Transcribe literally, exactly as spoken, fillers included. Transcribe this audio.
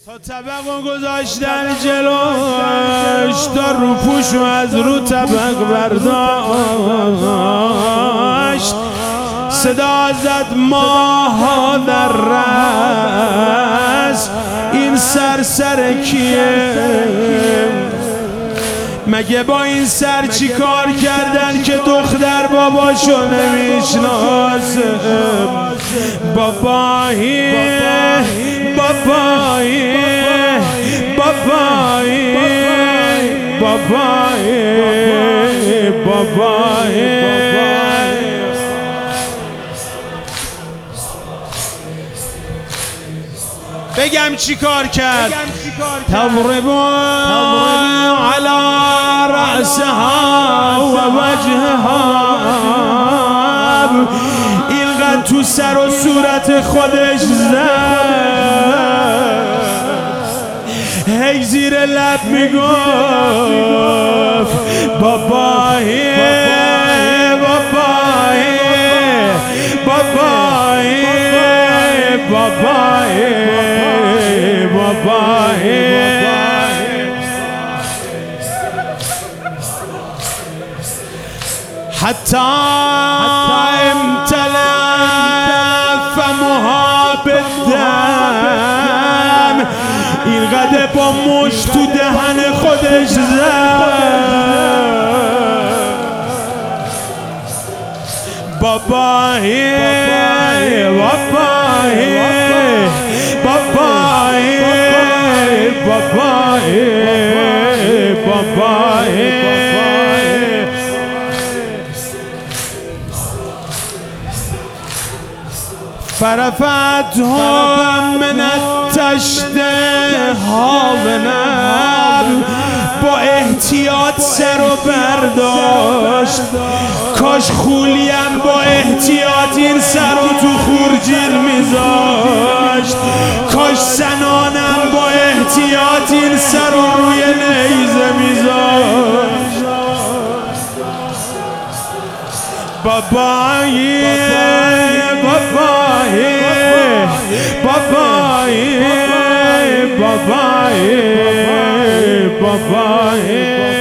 تا طبق گذاشتن جلوش تا رو پوشو از رو طبق برداشت، صدا زد ماها در رس، این سر سر کیه؟ مگه با این سر چی کار کردن که دختر باباشو نمیشناسه؟ بابایی بابایی بابایی بابایی بابایی بگم چی کار کرد؟ تضرب على رأسها و وجهها، اینقدر تو سر و صورت خودش زد، هی زیر لب میگفت بابایی بابایی بابایی بابایی بابایی. حتی امتلأ فمها بالدم، اینقدر با مشت تو دهن خودش زد بابایی بابایی بابایی بابایی بابایی. فرفعتها من التشت هاونر، با احتیاط سر و برداشت، کاش خولیم با احتیاط این سر رو تو خورجین میذاشت، کاش سنانم با احتیاط این سر رو روی نیزه میذاشت. بابایی بابایی بابایی بابایی بابایی.